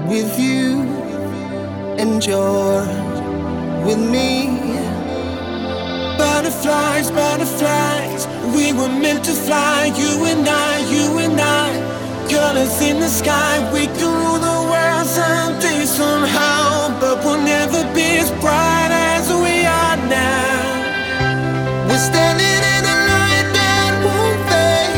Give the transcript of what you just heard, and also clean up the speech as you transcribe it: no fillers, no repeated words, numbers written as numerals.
with you and you're with me. Butterflies, butterflies, we were meant to fly. You and I, colors in the sky. We can